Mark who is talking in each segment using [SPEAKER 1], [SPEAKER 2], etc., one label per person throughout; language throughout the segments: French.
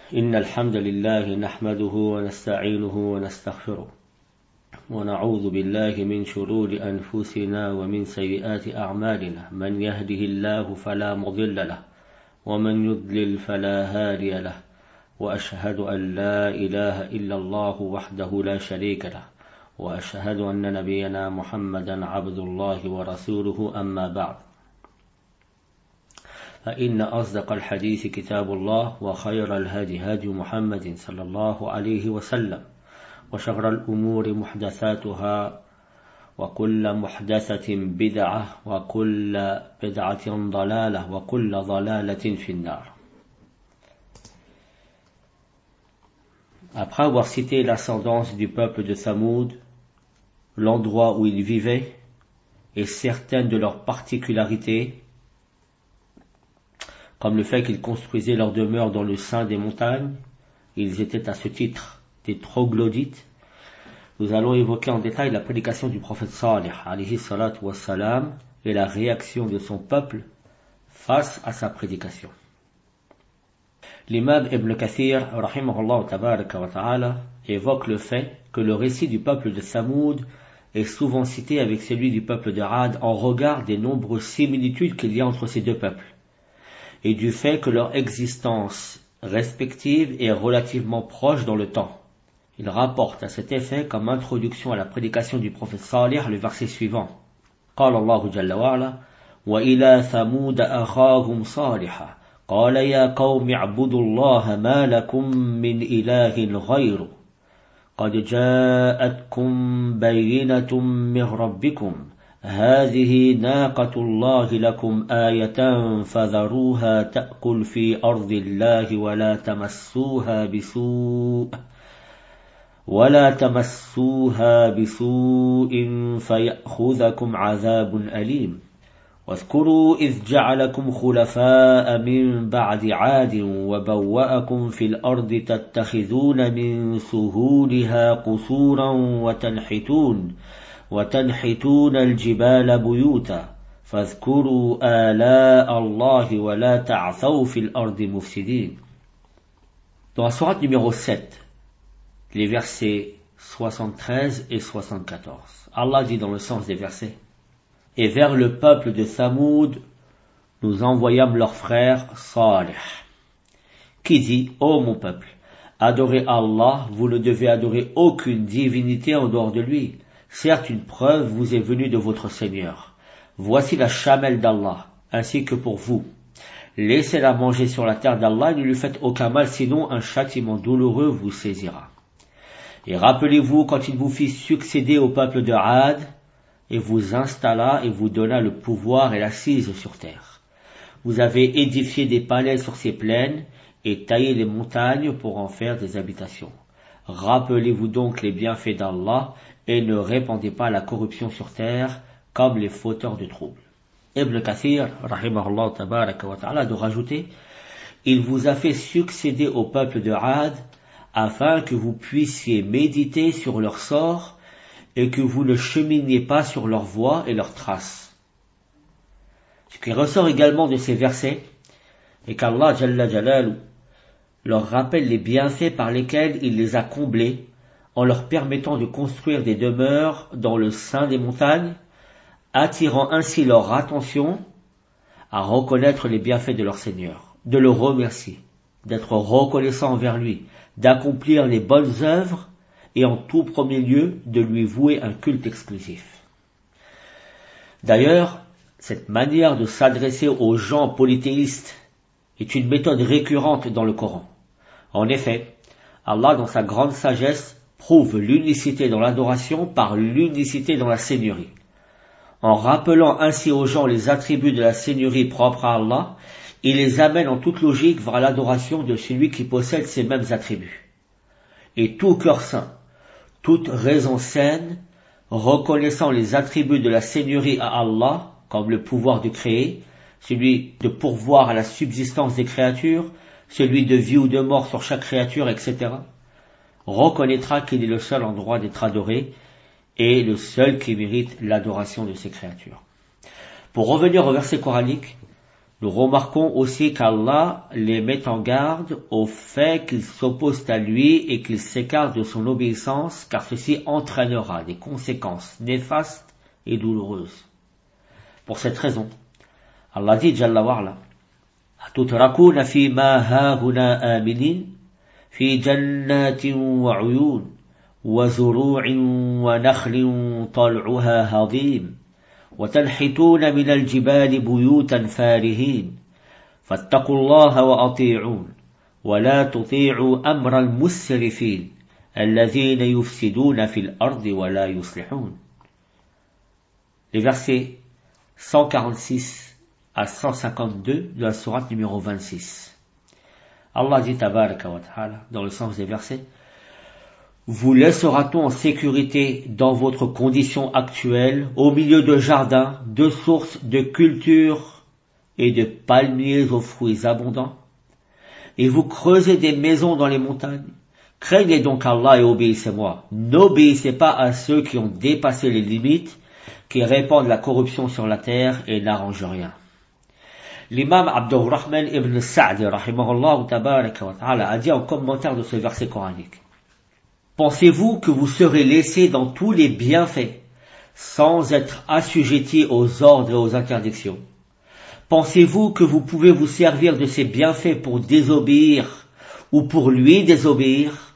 [SPEAKER 1] إن الحمد لله نحمده ونستعينه ونستغفره ونعوذ بالله من شرور أنفسنا ومن سيئات أعمالنا من يهده الله فلا مضل له ومن يضلل فلا هادي له وأشهد أن لا إله إلا الله وحده لا شريك له وأشهد أن نبينا محمدا عبد الله ورسوله أما بعد فإن أصدق الحديث كتاب الله وخير الهدي هدي محمد صلى الله عليه وسلم وشر الأمور محدثاتها وكل محدثة بدعة وكل بدعة ضلالة وكل ضلالة في النار. Après avoir cité l'ascendance du peuple de Thamoud, l'endroit où ils vivaient et certaines de leurs particularités, comme le fait qu'ils construisaient leur demeure dans le sein des montagnes, ils étaient à ce titre des troglodytes. Nous allons évoquer en détail la prédication du prophète Salih alayhi salatu wassalam et la réaction de son peuple face à sa prédication. L'imam Ibn Kathir rahimahullah tabaraka wa ta'ala évoque le fait que le récit du peuple de Thamoud est souvent cité avec celui du peuple de Ad en regard des nombreuses similitudes qu'il y a entre ces deux peuples et du fait que leur existence respective est relativement proche dans le temps. Il rapporte à cet effet comme introduction à la prédication du prophète Salih le verset suivant. قال الله جل وعلا وإلى ثمود أخاهم صالحا قال يا قوم اعبدوا الله ما لكم من إله غيره قد جاءتكم بينة من ربكم هذه ناقة الله لكم آية فذروها تأكل في أرض الله ولا تمسوها بسوء فيأخذكم عذاب أليم واذكروا إذ جعلكم خلفاء من بعد عاد وبوأكم في الأرض تتخذون من سهولها قصورا وتنحتون الجبال بيوتا فاذكروا آلاء الله ولا تعثوا في الأرض مفسدين. Dans la sourate numéro 7, les versets 73 et 74, Allah dit dans le sens des versets: Et vers le peuple de Thamoud, nous envoyâmes leur frère Salih, qui dit: Ô mon peuple, adorez Allah, vous ne devez adorer aucune divinité en dehors de lui. Certes, une preuve vous est venue de votre Seigneur. Voici la chamelle d'Allah, ainsi que pour vous. Laissez-la manger sur la terre d'Allah et ne lui faites aucun mal, sinon un châtiment douloureux vous saisira. Et rappelez-vous quand il vous fit succéder au peuple de Ad, et vous installa et vous donna le pouvoir et l'assise sur terre. Vous avez édifié des palais sur ces plaines et taillé des montagnes pour en faire des habitations. Rappelez-vous donc les bienfaits d'Allah et ne répandez pas la corruption sur terre comme les fauteurs de troubles. Ibn Kathir, rahimahullah tabaraka wa ta'ala, de rajouter: Il vous a fait succéder au peuple de Ad afin que vous puissiez méditer sur leur sort et que vous ne cheminiez pas sur leur voie et leurs traces. Ce qui ressort également de ces versets est qu'Allah Jalla Jalalu leur rappelle les bienfaits par lesquels il les a comblés en leur permettant de construire des demeures dans le sein des montagnes, attirant ainsi leur attention à reconnaître les bienfaits de leur Seigneur, de le remercier, d'être reconnaissant envers lui, d'accomplir les bonnes œuvres et en tout premier lieu de lui vouer un culte exclusif. D'ailleurs, cette manière de s'adresser aux gens polythéistes est une méthode récurrente dans le Coran. En effet, Allah, dans sa grande sagesse, prouve l'unicité dans l'adoration par l'unicité dans la seigneurie. En rappelant ainsi aux gens les attributs de la seigneurie propre à Allah, il les amène en toute logique vers l'adoration de celui qui possède ces mêmes attributs. Et tout cœur saint, toute raison saine, reconnaissant les attributs de la seigneurie à Allah, comme le pouvoir de créer, celui de pourvoir à la subsistance des créatures, celui de vie ou de mort sur chaque créature, etc., reconnaîtra qu'il est le seul en droit d'être adoré et le seul qui mérite l'adoration de ces créatures. Pour revenir au verset coranique, Nous remarquons aussi qu'Allah les met en garde au fait qu'ils s'opposent à lui et qu'ils s'écartent de son obéissance, car ceci entraînera des conséquences néfastes et douloureuses. Pour cette raison, Allah dit Jalla wa'ala, أتتركون فيما هاهنا آمنين في جنات وعيون وزروع ونخل طلعها هضيم وتنحتون من الجبال بيوتا فارهين فاتقوا الله وأطيعون ولا تطيعوا أمر المسرفين الذين يفسدون في الأرض ولا يصلحون. Les versets 146 à 152 de la sourate numéro 26. Allah dit tabaraka wa ta'ala dans le sens des versets: vous laissera-t-on en sécurité dans votre condition actuelle, au milieu de jardins, de sources, de cultures et de palmiers aux fruits abondants? Et vous creusez des maisons dans les montagnes? Craignez donc Allah et obéissez-moi. N'obéissez pas à ceux qui ont dépassé les limites, qui répandent la corruption sur la terre et n'arrangent rien. L'imam Abdurrahman ibn Sa'di rahimahullah tabaraka wa ta'ala a dit en commentaire de ce verset coranique: pensez-vous que vous serez laissés dans tous les bienfaits sans être assujettis aux ordres et aux interdictions? Pensez-vous que vous pouvez vous servir de ces bienfaits pour désobéir ou pour lui désobéir?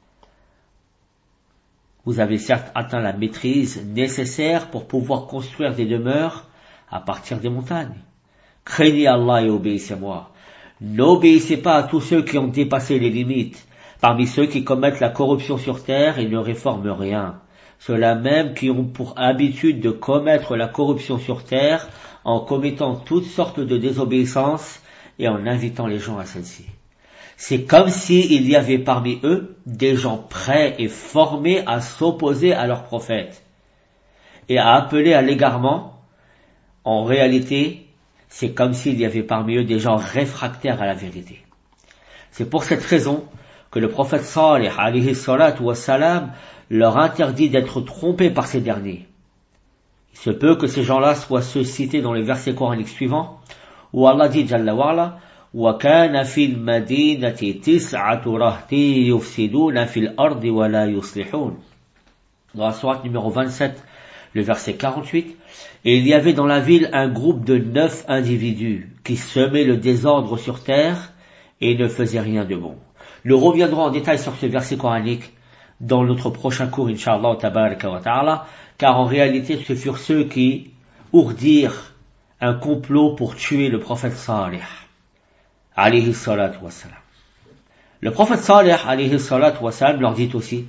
[SPEAKER 1] Vous avez certes atteint la maîtrise nécessaire pour pouvoir construire des demeures à partir des montagnes. Craignez Allah et obéissez-moi. N'obéissez pas à tous ceux qui ont dépassé les limites, parmi ceux qui commettent la corruption sur terre et ne réforment rien. Ceux-là même qui ont pour habitude de commettre la corruption sur terre en commettant toutes sortes de désobéissances et en invitant les gens à celle-ci. C'est comme s'il y avait parmi eux des gens prêts et formés à s'opposer à leur prophète et à appeler à l'égarement. En réalité, c'est comme s'il y avait parmi eux des gens réfractaires à la vérité. C'est pour cette raison que le prophète Salih alayhi salatu wassalam leur interdit d'être trompés par ces derniers. Il se peut que ces gens-là soient ceux cités dans les versets coraniques suivants, où Allah dit Jalla wa'ala: وَكَانَ فِي الْمَدِينَةِ تِسْعَةُ رَهْطٍ يُفْسِدُونَ فِي الْأَرْضِ وَلَا يُصْلِحُونَ. Dans la sourate numéro 27, le verset 48, et il y avait dans la ville un groupe de 9 individus qui semaient le désordre sur terre et ne faisaient rien de bon. Nous reviendrons en détail sur ce verset coranique dans notre prochain cours, Inch'Allah tabaraka wa ta'ala, car en réalité ce furent ceux qui ourdirent un complot pour tuer le prophète Salih alayhi salatu wassalam. Le prophète Salih alayhi salatu wassalam leur dit aussi: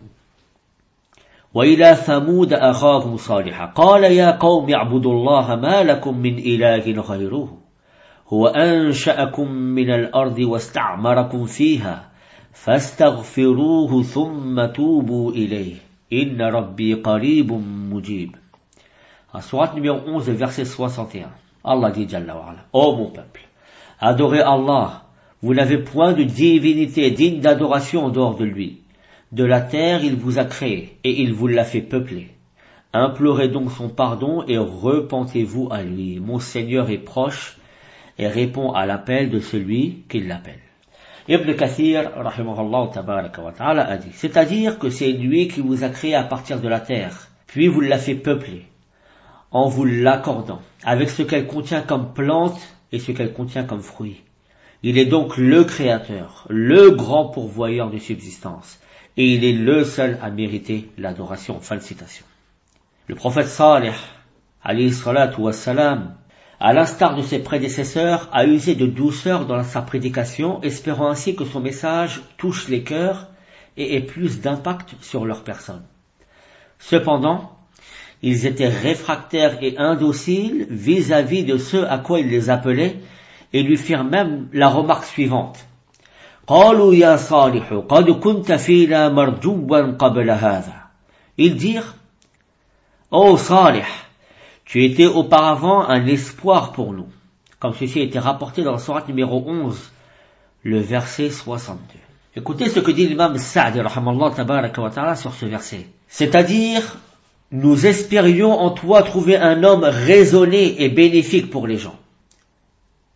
[SPEAKER 1] وَإِلَى ثَمُودَ أَخَاهُمْ صَالِحًا قَالَ يَا قَوْمِ اعْبُدُوا اللَّهَ مَا لَكُمْ مِنْ إِلَٰهٍ غَيْرُهُ هُوَ أَنشَأَكُمْ مِنَ الْأَرْضِ وَاسْتَعْمَرَكُمْ فِيهَا فَاسْتَغْفِرُوهُ ثُمَّ تُوبُوا إِلَيْهِ إِنَّ رَبِّي قَرِيبٌ مُجِيبٌ. En sourate numéro 11, verset 61, Allah dit Jalla wa'ala: ô mon peuple, adorez Allah, vous n'avez point de divinité digne d'adoration en dehors de lui. De la terre il vous a créé, et il vous l'a fait peupler. Implorez donc son pardon et repentez-vous à lui. Mon Seigneur est proche et répond à l'appel de celui qui l'appelle. Ibn Kathir, rahimahullah tabaraka wa ta'ala, a dit: c'est-à-dire que c'est lui qui vous a créé à partir de la terre, puis vous l'a fait peupler, en vous l'accordant, avec ce qu'elle contient comme plante et ce qu'elle contient comme fruit. Il est donc le Créateur, le grand pourvoyeur de subsistance, et il est le seul à mériter l'adoration. Fin de citation. Le prophète Salih, alayhi salatu wassalam, à l'instar de ses prédécesseurs, a usé de douceur dans sa prédication, espérant ainsi que son message touche les cœurs et ait plus d'impact sur leur personne. Cependant, ils étaient réfractaires et indociles vis-à-vis de ceux à quoi il les appelait, et lui firent même la remarque suivante: قالوا يا صالح قد كنت فينا مرجوا قبل هذا. Ils dirent: ô Salih, tu étais auparavant un espoir pour nous, comme ceci a été rapporté dans la sourate numéro 11, le verset 62. Écoutez ce que dit l'imam Sa'di rahimallahu tabaraka wa ta'ala sur ce verset. C'est-à-dire, nous espérions en toi trouver un homme raisonné et bénéfique pour les gens.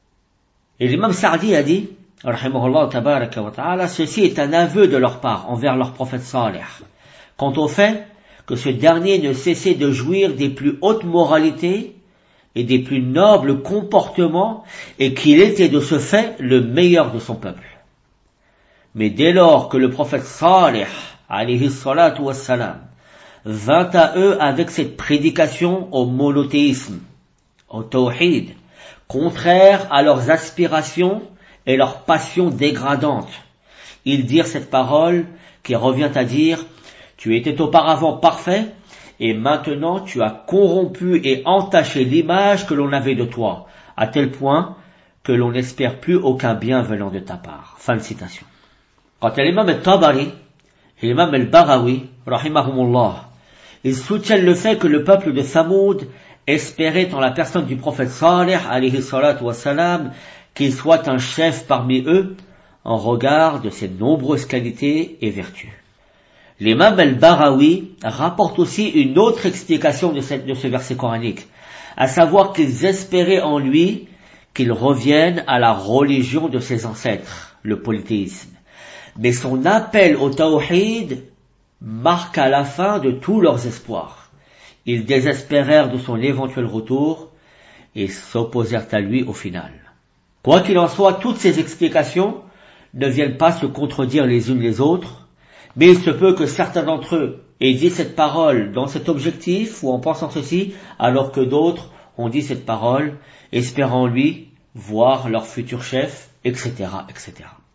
[SPEAKER 1] Et l'imam Sa'di a dit, rahimahullah tabaraka wa ta'ala, ceci est un aveu de leur part envers leur prophète Salih, quant au fait que ce dernier ne cessait de jouir des plus hautes moralités et des plus nobles comportements et qu'il était de ce fait le meilleur de son peuple. Mais dès lors que le prophète Salih, alayhi salatu wassalam, vint à eux avec cette prédication au monothéisme, au tawhid, contraire à leurs aspirations et leurs passions dégradantes, ils dirent cette parole qui revient à dire « Tu étais auparavant parfait, et maintenant tu as corrompu et entaché l'image que l'on avait de toi, à tel point que l'on n'espère plus aucun bien venant de ta part. » Fin de citation. Quant à l'imam al-Tabari et l'imam al-Baghawi, rahimahumullah, ils soutiennent le fait que le peuple de Thamoud espérait en la personne du prophète Salih, alayhi salatu wassalam, qu'il soit un chef parmi eux, en regard de ses nombreuses qualités et vertus. L'imam al-Baghawi rapporte aussi une autre explication de ce verset coranique, à savoir qu'ils espéraient en lui qu'il revienne à la religion de ses ancêtres, le polythéisme. Mais son appel au tawhid marqua la fin de tous leurs espoirs. Ils désespérèrent de son éventuel retour et s'opposèrent à lui au final. Quoi qu'il en soit, toutes ces explications ne viennent pas se contredire les unes les autres, mais il se peut que certains d'entre eux aient dit cette parole dans cet objectif ou en pensant ceci, alors que d'autres ont dit cette parole espérant lui voir leur futur chef, etc., etc.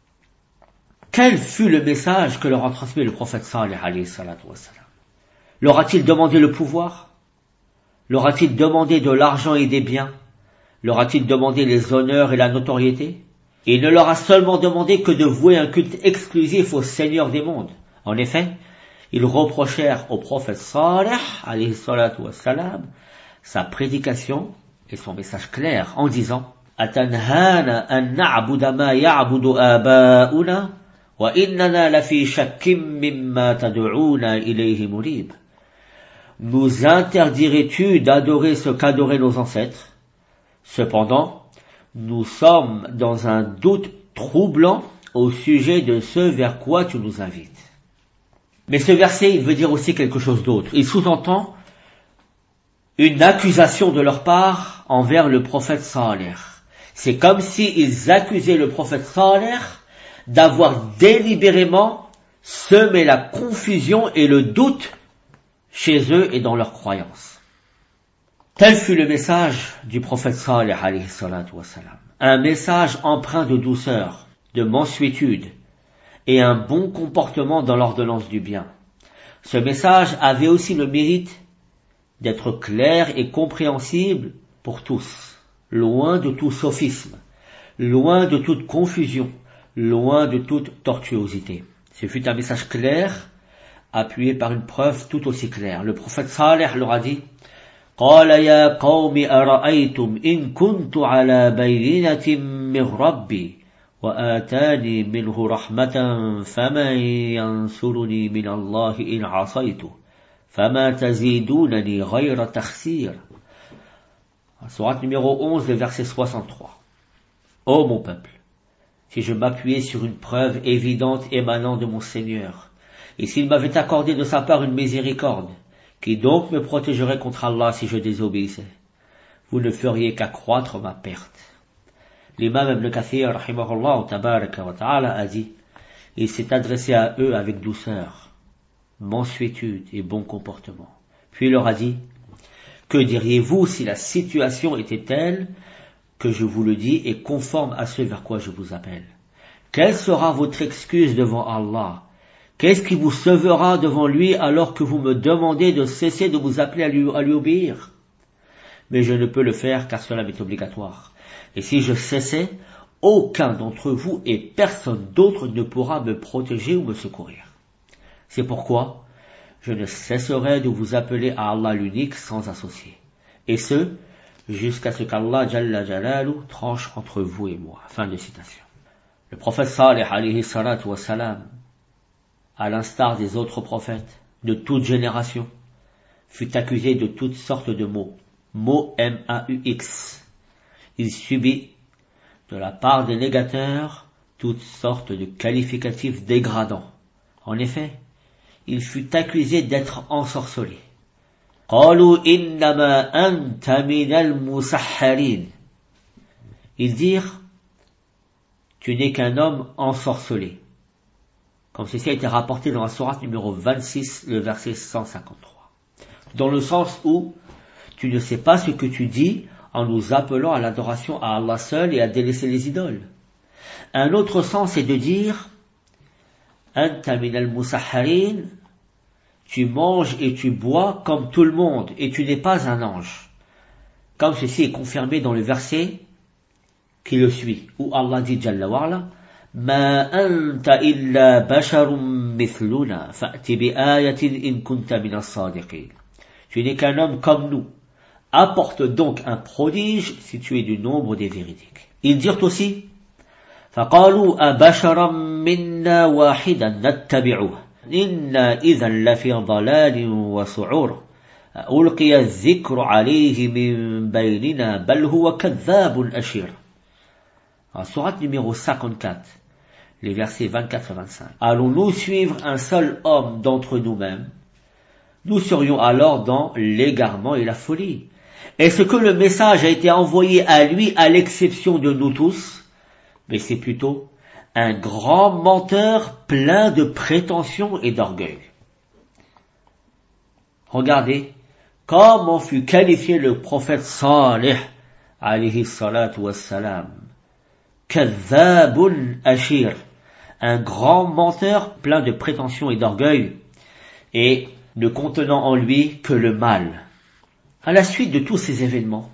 [SPEAKER 1] Quel fut le message que leur a transmis le prophète Salih alayhi salatu wassalam? Leur a-t-il demandé le pouvoir? Leur a-t-il demandé de l'argent et des biens? Leur a-t-il demandé les honneurs et la notoriété? Il ne leur a seulement demandé que de vouer un culte exclusif au Seigneur des mondes. En effet, ils reprochèrent au prophète Salih alayhi salatu wassalam sa prédication et son message clair en disant « Atanhana an na'buda ma ya'budu aba'una wa innana lafi shakkim mimma tad'una ilayhi murib » Nous interdirais-tu d'adorer ce qu'adoraient nos ancêtres? Cependant, nous sommes dans un doute troublant au sujet de ce vers quoi tu nous invites. Mais ce verset, il veut dire aussi quelque chose d'autre. Il sous-entend une accusation de leur part envers le prophète Salih. C'est comme s'ils accusaient le prophète Salih d'avoir délibérément semé la confusion et le doute chez eux et dans leurs croyances. Tel fut le message du prophète Salih alayhi salatu wassalam. Un message empreint de douceur, de mansuétude et un bon comportement dans l'ordonnance du bien. Ce message avait aussi le mérite d'être clair et compréhensible pour tous, loin de tout sophisme, loin de toute confusion, loin de toute tortuosité. Ce fut un message clair, appuyé par une preuve tout aussi claire. Le prophète Salih leur a dit قال يا قوم أرأيتم إن كنت على بينة من ربي وآتاني منه رحمة فمن ينصرني من الله إن عصيته فما تزيدونني غير تخسير. Sourate numéro 11, le verset 63. Ô mon peuple, si je m'appuyais sur une preuve évidente émanant de mon Seigneur, et s'il m'avait accordé de sa part une miséricorde, qui donc me protégerait contre Allah si je désobéissais? Vous ne feriez qu'accroître ma perte. L'imam Ibn Kathir, rahimahullah, tabaraka wa ta'ala, a dit, il s'est adressé à eux avec douceur, mansuétude et bon comportement. Puis il leur a dit, que diriez-vous si la situation était telle que je vous le dis et conforme à ce vers quoi je vous appelle? Quelle sera votre excuse devant Allah? Qu'est-ce qui vous sauvera devant lui alors que vous me demandez de cesser de vous appeler à lui obéir? Mais je ne peux le faire car cela m'est obligatoire. Et si je cessais, aucun d'entre vous et personne d'autre ne pourra me protéger ou me secourir. C'est pourquoi je ne cesserai de vous appeler à Allah l'unique sans associé. Et ce, jusqu'à ce qu'Allah Jalla Jalalu tranche entre vous et moi. Fin de citation. Le prophète Salih alayhi salatu wassalam, à l'instar des autres prophètes de toute génération, fut accusé de toutes sortes de maux. Maux M-A-U-X. Il subit de la part des négateurs toutes sortes de qualificatifs dégradants. En effet, il fut accusé d'être ensorcelé. قالوا إنما أنت من المسحرين. Ils dirent, tu n'es qu'un homme ensorcelé. Comme ceci a été rapporté dans la sourate numéro 26, le verset 153. Dans le sens où tu ne sais pas ce que tu dis en nous appelant à l'adoration à Allah seul et à délaisser les idoles. Un autre sens est de dire Anta min al-musahharin, tu manges et tu bois comme tout le monde et tu n'es pas un ange. Comme ceci est confirmé dans le verset qui le suit, où Allah dit Jalla wa'ala Ma anta illa basharun mithluna fa'ti bi ayatin in kunta min as-sadiqin. Tu n'es qu'un homme comme nous. Apporte donc un prodige si tu es du nombre des véridiques. Ils dirent aussi فقالوا أبشرا منا واحدا نتبعه إنا إذا لفي ضلال وسعور ألقي الذكر عليه من بيننا بل هو كذاب أشير. En sourate numéro 54, les versets 24 et 25. Allons-nous suivre un seul homme d'entre nous-mêmes? Nous serions alors dans l'égarement et la folie. Est-ce que le message a été envoyé à lui à l'exception de nous tous? Mais c'est plutôt un grand menteur plein de prétentions et d'orgueil. Regardez comment fut qualifié le prophète Salih, alayhi salatu wassalam. Kadhabun ashir, un grand menteur plein de prétentions et d'orgueil, et ne contenant en lui que le mal. À la suite de tous ces événements,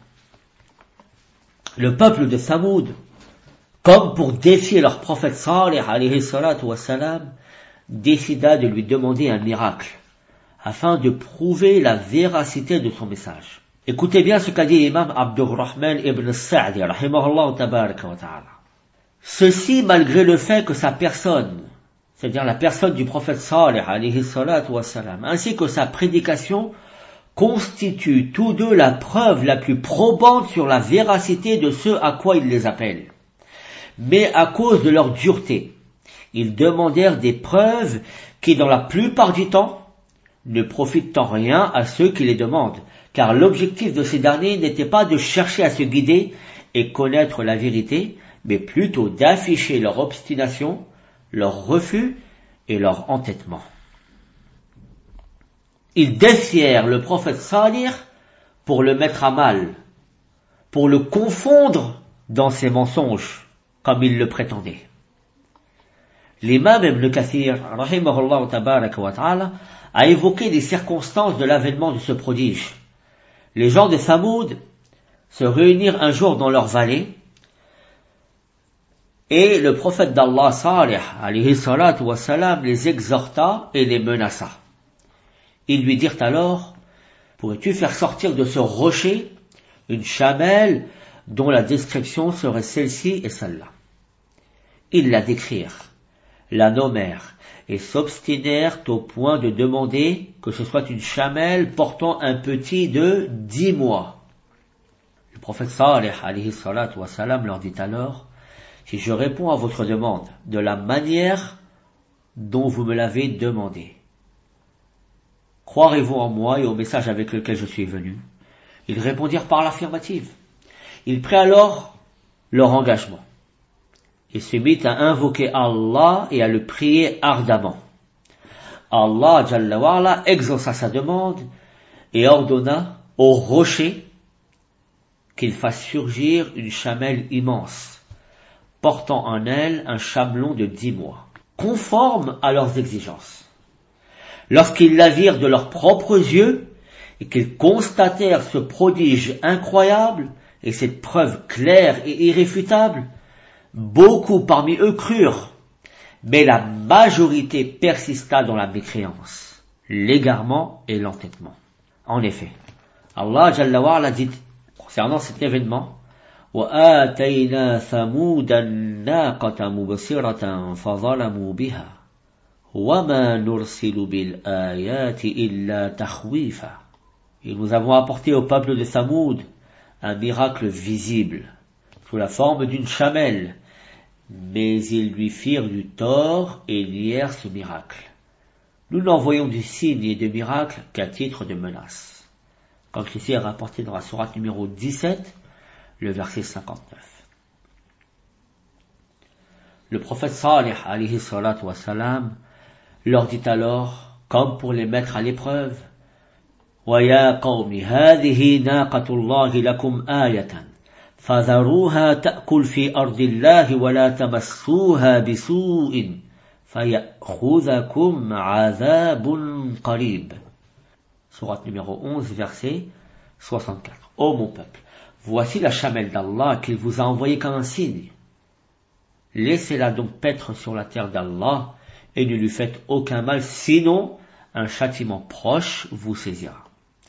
[SPEAKER 1] le peuple de Thamoud, comme pour défier leur prophète Salih alayhi salatu wassalam, décida de lui demander un miracle, afin de prouver la véracité de son message. Écoutez bien ce qu'a dit l'imam Abdurrahman ibn Sa'di, rahimahullah tabaraka wa ta'ala. Ceci malgré le fait que sa personne, c'est-à-dire la personne du prophète Salih alayhi salatu wassalam, ainsi que sa prédication, constituent tous deux la preuve la plus probante sur la véracité de ce à quoi il les appelle. Mais à cause de leur dureté, ils demandèrent des preuves qui, dans la plupart du temps, ne profitent en rien à ceux qui les demandent, car l'objectif de ces derniers n'était pas de chercher à se guider et connaître la vérité, mais plutôt d'afficher leur obstination, leur refus et leur entêtement. Ils défièrent le prophète Salih pour le mettre à mal, pour le confondre dans ses mensonges, comme il le prétendait. L'imam Ibn Kathir, rahimahullah tabaraka wa ta'ala, a évoqué les circonstances de l'avènement de ce prodige. Les gens de Thamoud se réunirent un jour dans leur vallée, et le prophète d'Allah Salih, alayhi salatu wa salam, les exhorta et les menaça. Ils lui dirent alors, pourrais-tu faire sortir de ce rocher une chamelle dont la description serait celle-ci et celle-là? Ils la décrirent, la nommèrent, et s'obstinèrent au point de demander que ce soit une chamelle portant un petit de 10 mois. Le prophète Salih, alayhi salatu wa salam, leur dit alors, si je réponds à votre demande de la manière dont vous me l'avez demandé, croirez-vous en moi et au message avec lequel je suis venu? Ils répondirent par l'affirmative. Il prit alors leur engagement et se mit à invoquer Allah et à le prier ardemment. Allah Jalla wa'ala exauça sa demande et ordonna au rocher qu'il fasse surgir une chamelle immense, portant en elle un chamelon de 10 mois, conforme à leurs exigences. Lorsqu'ils la virent de leurs propres yeux et qu'ils constatèrent ce prodige incroyable et cette preuve claire et irréfutable, beaucoup parmi eux crurent, mais la majorité persista dans la mécréance, l'égarement et l'entêtement. En effet, Allah Jalla wa'ala dit concernant cet événement, وَآتَيْنَا ثَمُودَ النَّاقَةَ مُبْصِرَةً فَظَلَمُوا بِهَا وَمَا نُرْسِلُ بِالْآيَاتِ إِلَّا sous la forme d'une chamelle, mais ils lui firent du tort et nièrent ce miracle. Nous n'envoyons du signe et de miracle qu'à titre de menace. Comme ceci est rapporté dans la sourate numéro 17, le verset 59. Le prophète Salih, alayhi salatu wa salam, leur dit alors, comme pour les mettre à l'épreuve, وَيَا قَوْمِ هَذِهِ نَاقَةُ اللَّهِ لَكُمْ آيَةً فَذَرُوهَا تَأْكُلْ فِي أَرْضِ اللَّهِ وَلَا تَمَسُّوهَا بِسُوءٍ فَيَأْخُذَكُمْ عَذَابٌ قَرِيبٌ. Sourate numéro 11, verset 64. Ô mon peuple, voici la chamelle d'Allah qu'il vous a envoyée comme un signe. Laissez-la donc paître sur la terre d'Allah et ne lui faites aucun mal, sinon un châtiment proche vous saisira.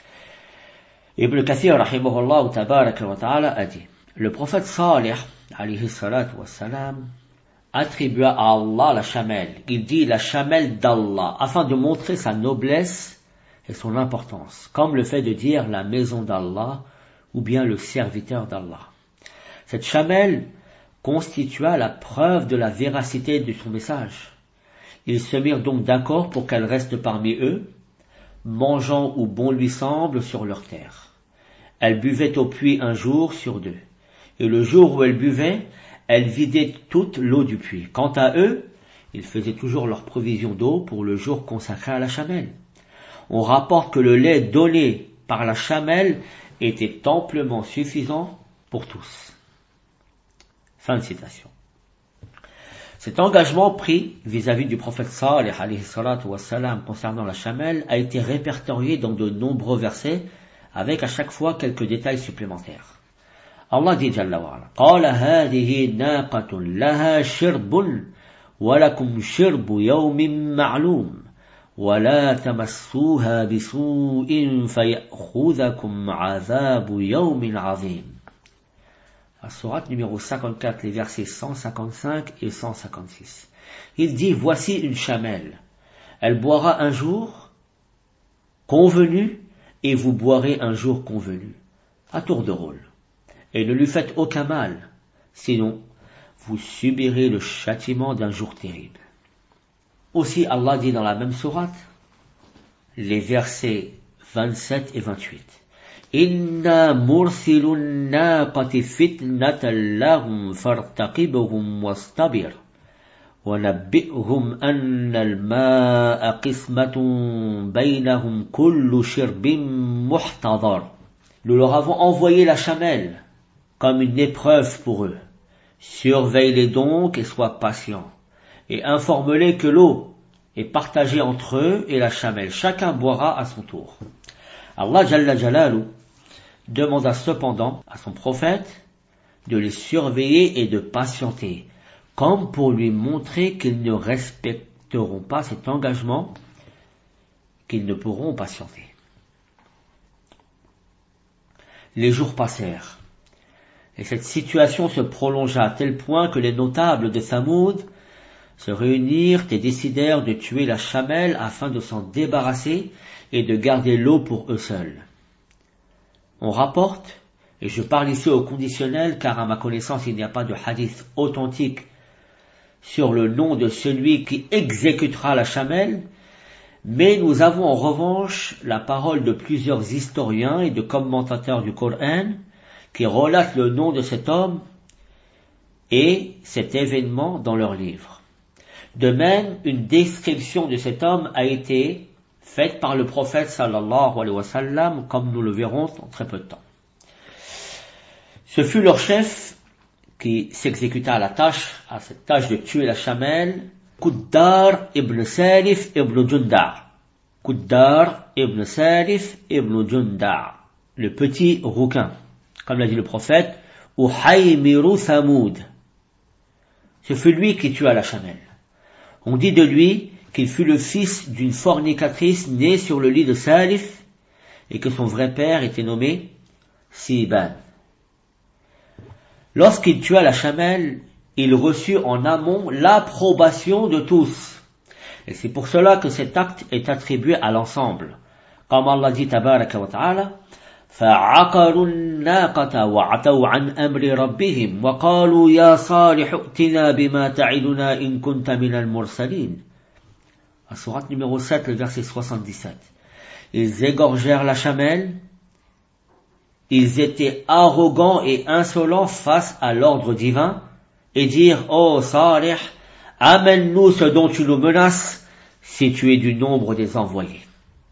[SPEAKER 1] Ibn Kathir, rahimahullah tabaraka wa ta'ala, a dit, le prophète Salih, alayhi salatu wa salam, attribua à Allah la chamelle. Il dit la chamelle d'Allah, afin de montrer sa noblesse et son importance, comme le fait de dire la maison d'Allah ou bien le serviteur d'Allah. Cette chamelle constitua la preuve de la véracité de son message. Ils se mirent donc d'accord pour qu'elle reste parmi eux, mangeant où bon lui semble sur leur terre. Elle buvait au puits un jour sur deux, et le jour où elle buvait, elle vidait toute l'eau du puits. Quant à eux, ils faisaient toujours leur provision d'eau pour le jour consacré à la chamelle. On rapporte que le lait donné par la chamelle était amplement suffisant pour tous. Fin de citation. Cet engagement pris vis-à-vis du prophète Salih alayhi salatu wa salam concernant la chamelle a été répertorié dans de nombreux versets avec à chaque fois quelques détails supplémentaires. Allah dit Jalla wa ala, Qala hadihi naqatun laha shirbun wa lakum shirbu yawmin ma'lum wa la tamassuha bisu'in fayakhudhakum 'adhabu yawmin 'azim. La sourate numéro 54, les versets 155 et 156. Il dit, voici une chamelle. Elle boira un jour convenu et vous boirez un jour convenu, à tour de rôle. Et ne lui faites aucun mal, sinon vous subirez le châtiment d'un jour terrible. Aussi Allah dit dans la même sourate, les versets 27 et 28. Inna mursilun naqati fitnatan lahum fartaqibhum wastabir wa nabbi'hum anna al-ma'a qismatun baynahum kullu shirbin muhtadar. Nous leur avons envoyé la chamelle comme une épreuve pour eux. Surveille-les donc et sois patient et informe-les que l'eau est partagée entre eux et la chamelle. Chacun boira à son tour. Allah Jalla Jalalu demanda cependant à son prophète de les surveiller et de patienter, comme pour lui montrer qu'ils ne respecteront pas cet engagement, qu'ils ne pourront patienter. Les jours passèrent, et cette situation se prolongea à tel point que les notables de Thamoud se réunirent et décidèrent de tuer la chamelle afin de s'en débarrasser et de garder l'eau pour eux seuls. On rapporte, et je parle ici au conditionnel car à ma connaissance il n'y a pas de hadith authentique sur le nom de celui qui exécutera la chamelle, mais nous avons en revanche la parole de plusieurs historiens et de commentateurs du Coran qui relatent le nom de cet homme et cet événement dans leurs livres. De même, une description de cet homme a été faite par le prophète sallallahu alayhi wa sallam, comme nous le verrons en très peu de temps. Ce fut leur chef qui s'exécuta à cette tâche de tuer la chamelle, Quddar ibn Salif ibn Junda. Quddar ibn Salif ibn Junda, le petit rouquin, comme l'a dit le prophète, Uhaymiru Thamoud. Ce fut lui qui tua la chamelle. On dit de lui qu'il fut le fils d'une fornicatrice née sur le lit de Salif et que son vrai père était nommé Siban. Lorsqu'il tua la chamelle, il reçut en amont l'approbation de tous. Et c'est pour cela que cet acte est attribué à l'ensemble. Comme Allah dit tabaraka wa ta'ala, فعقروا الناقة وعتوا عن أمر ربهم وقالوا يا صالح ائتنا بما تعدنا إن كنت من المرسلين. La sourate numéro 7, le verset 77. Ils égorgèrent la chamelle. Ils étaient arrogants et insolents face à l'ordre divin et dirent, ô Salih, amène-nous ce dont tu nous menaces si tu es du nombre des envoyés.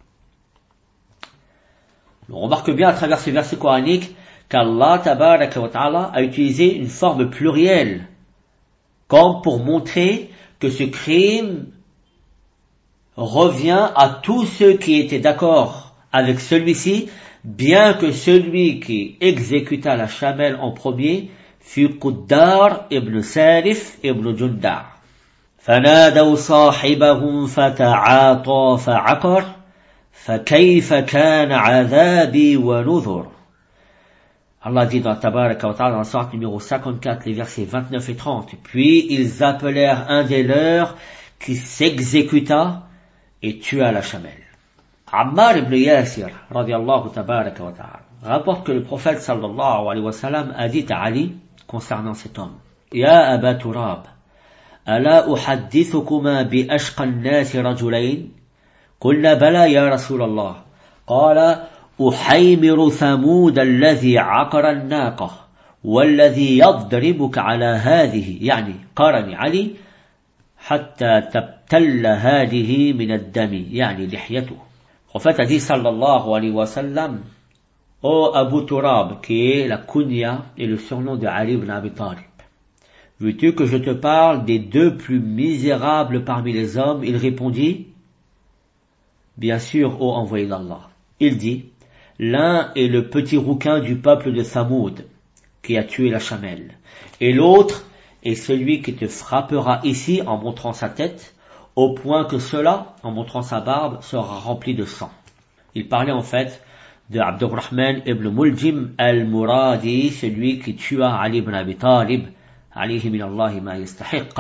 [SPEAKER 1] On remarque bien à travers ce verset coranique qu'Allah tabaraka wa ta'ala a utilisé une forme plurielle comme pour montrer que ce crime revient à tous ceux qui étaient d'accord avec celui-ci, bien que celui qui exécuta la chamelle en premier fut Quddar ibn Salif ibn Jundar. فنادوا صاحبهم فتعاطى فعقر فكيف كان عذابي ونذر. Allah dit dans Tabaraka wa Ta'ala dans la sourate numéro 54, les versets 29 et 30. Puis ils appelèrent un des leurs qui s'exécuta et tua la chamelle. Ammar ibn Yasir, radiallahu tabaraka wa ta'ala, rapporte que le prophète sallallahu alayhi wa sallam a dit à Ali concernant cet homme, Ya Aba Turab, ألا أحدثكما بأشقى الناس رجلين قلنا بلى يا رسول الله قال أحيمر ثمود الذي عقر الناقة والذي يضربك على هذه يعني قرن علي حتى تبتل هذه من الدم يعني لحيته. Le prophète a dit sallallahu alayhi wa sallam, ô Abu Turab, qui est la kunya et le surnom de Ali ibn Abi Talib, veux-tu que je te parle des deux plus misérables parmi les hommes? Il répondit, bien sûr, ô envoyé d'Allah. Il dit, l'un est le petit rouquin du peuple de Thamoud, qui a tué la chamelle, et l'autre est celui qui te frappera ici en montrant sa tête, au point que cela, en montrant sa barbe, sera rempli de sang. Il parlait en fait de Abdurrahman ibn Muljim al-Muradi, celui qui tua Ali ibn Abi Talib, alayhi min Allahi ma yastahiq.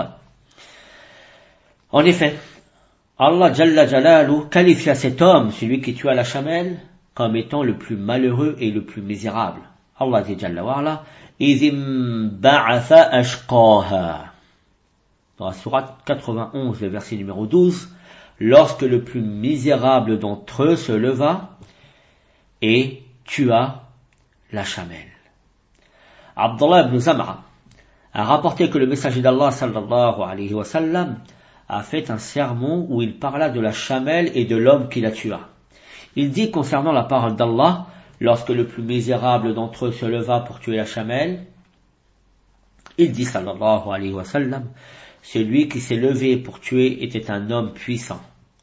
[SPEAKER 1] En effet, Allah Jalla Jalalu qualifia cet homme, celui qui tua la chamelle, comme étant le plus malheureux et le plus misérable. Allah dit Jalla wa'ala, Izim ba'atha ashqaha. Dans la sourate 91, le verset numéro 12, lorsque le plus misérable d'entre eux se leva et tua la chamelle. Abdullah ibn Zam'a a rapporté que le messager d'Allah sallallahu alayhi wa sallam a fait un sermon où il parla de la chamelle et de l'homme qui la tua. Il dit concernant la parole d'Allah, lorsque le plus misérable d'entre eux se leva pour tuer la chamelle, il dit sallallahu alayhi wa sallam, celui qui s'est levé pour tuer était un homme puissant,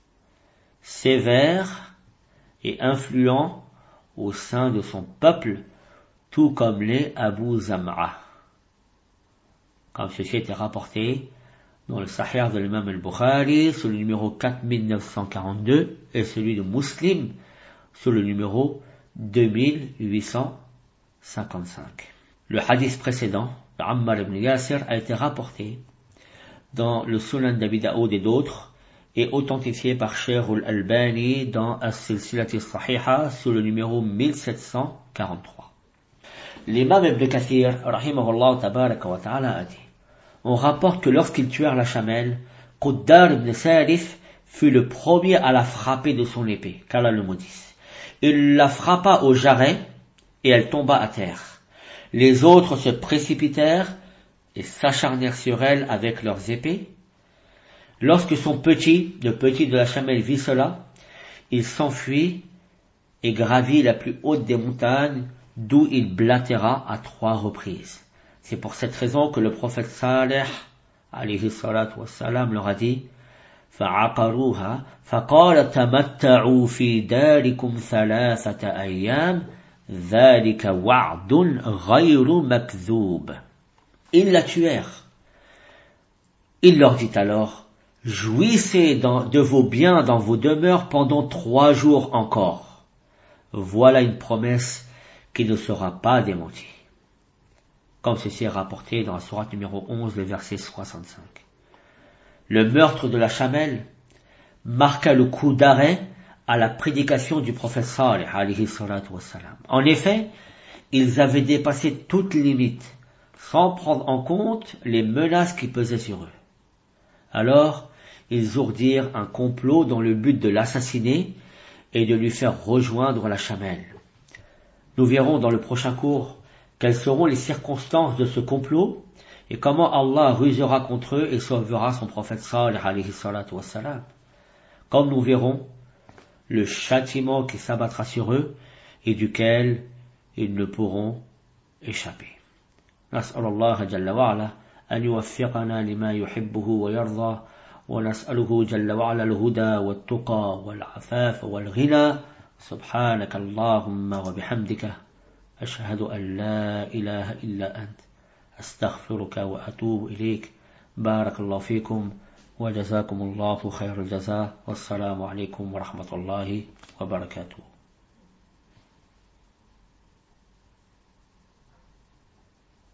[SPEAKER 1] sévère et influent au sein de son peuple, tout comme les Abu Zam'a. Comme ceci était rapporté dans le Sahih de l'imam al-Bukhari, sur le numéro 4942, et celui de Muslim, sur le numéro 2855. Le hadith précédent, d'Ammar ibn Yasir, a été rapporté dans le Sunan d'Abi Daoud et d'autres, et authentifié par Cheikh al-Albani dans As-Silsilati Sahiha, sur le numéro 1743. L'imam Ibn Kathir, rahimahullah tabaraka wa ta'ala, a dit, on rapporte que lorsqu'ils tuèrent la chamelle, Quddar ibn Salif fut le premier à la frapper de son épée, qu'Allah le maudisse. Il la frappa au jarret, et elle tomba à terre. Les autres se précipitèrent et s'acharnèrent sur elle avec leurs épées. Lorsque le petit de la chamelle vit cela, il s'enfuit et gravit la plus haute des montagnes, d'où il blatéra à 3 reprises. C'est pour cette raison que le prophète Salih, alayhi salatu wassalam, leur a dit, فَعَقَرُوهَا فَقَالَ تَمَتَّعُوا فِي دَارِكُمْ 3 أَيَّامٍ ذَلِكَ وَعْدٌ غَيْرُ مَكْذُوبٍ. Ils la tuèrent. Il leur dit alors, jouissez de vos biens dans vos demeures pendant 3 jours encore. Voilà une promesse qui ne sera pas démentie. Comme ceci est rapporté dans la sourate numéro 11, le verset 65. Le meurtre de la chamelle marqua le coup d'arrêt à la prédication du prophète Salih alayhi salatu wassalam. En effet, ils avaient dépassé toute limite, sans prendre en compte les menaces qui pesaient sur eux. Alors, ils ourdirent un complot dans le but de l'assassiner et de lui faire rejoindre la chamelle. Nous verrons dans le prochain cours quelles seront les circonstances de ce complot et comment Allah rusera contre eux et sauvera son prophète Salih alayhi salatu wassalam. Comme nous verrons le châtiment qui s'abattra sur eux et duquel ils ne pourront échapper. نسأل الله جل وعلا أن يوفقنا لما يحبه ويرضى ونسأله جل وعلا الهدى والتقى والعفاف والغنى سبحانك اللهم وبحمدك أشهد أن لا إله إلا أنت أستغفرك وأتوب إليك بارك الله فيكم وجزاكم الله خير الجزاء والسلام عليكم ورحمة الله وبركاته